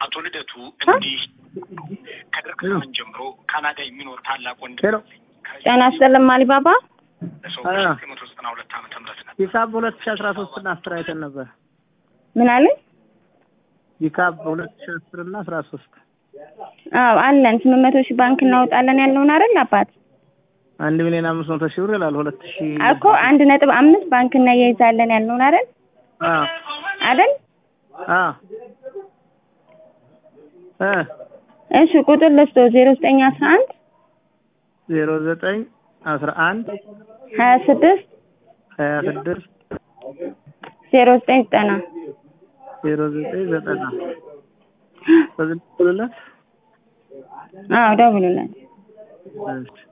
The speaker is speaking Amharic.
አቶ ልደቱ እንዲህ ከድርቅ ዘመን ጀምሮ ካናዳ የሚኖር ታላቅ ወንድም ጤና ይስጥልኝ አሊባባ ለሰው 1992 ዓመተ ምህረት ነበር ሂሳብ 2013 እና 10 አይተን ነበር ምን አለ ሂሳብ 2010 እና 13 አዎ አለን 800 ሺህ ባንክ እናወጣለን ያለውን አይደል አባት 1,500,000 ብር ይላል 2000 እኮ 1.5 ባንክ እናያይዛለን ያለውን አይደል አይደል እሺ ቁጥር ለስቶ 0911 0911 26 0990 በዚህ ደውሉለት ደውሉለት